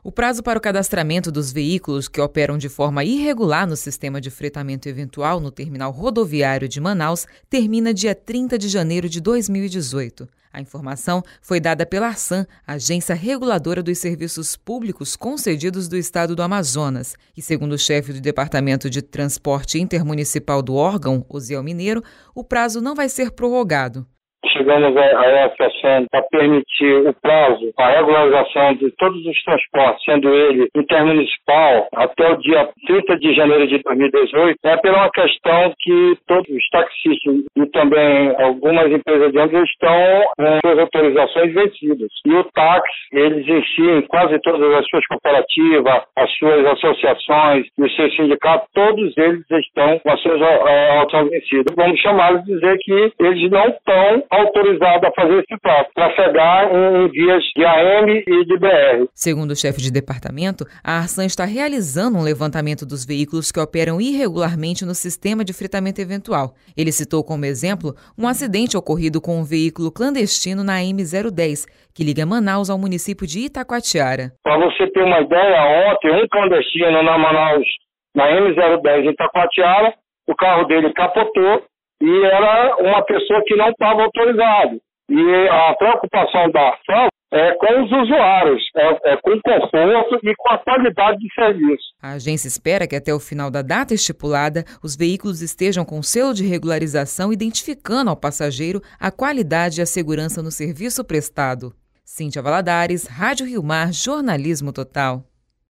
O prazo para o cadastramento dos veículos que operam de forma irregular no sistema de fretamento eventual no terminal rodoviário de Manaus termina dia 30 de janeiro de 2018. A informação foi dada pela Arsan, agência reguladora dos serviços públicos concedidos do estado do Amazonas. E segundo o chefe do Departamento de Transporte Intermunicipal do órgão, Osiel Mineiro, o prazo não vai ser prorrogado. Chegamos a essa ação para permitir o prazo, a regularização de todos os transportes, sendo ele intermunicipal, até o dia 30 de janeiro de 2018, é pela uma questão que todos os taxistas e também algumas empresas de ônibus estão com suas autorizações vencidas. E o táxi, eles em si, quase todas as suas cooperativas, as suas associações e os seus sindicatos, todos eles estão com as suas autorizações vencidas. Vamos chamá-los e dizer que eles não estão autorizado a fazer esse prazo, trafegar em vias de AM e de BR. Segundo o chefe de departamento, a Arsan está realizando um levantamento dos veículos que operam irregularmente no sistema de fretamento eventual. Ele citou como exemplo um acidente ocorrido com um veículo clandestino na M010, que liga Manaus ao município de Itacoatiara. Para você ter uma ideia, ontem um clandestino na Manaus, na M010 em Itacoatiara, o carro dele capotou, e era uma pessoa que não estava autorizada. E a preocupação da Arsan é com os usuários, com o conforto e com a qualidade de serviço. A agência espera que até o final da data estipulada, os veículos estejam com selo de regularização identificando ao passageiro a qualidade e a segurança no serviço prestado. Cíntia Valadares, Rádio Rio Mar, Jornalismo Total.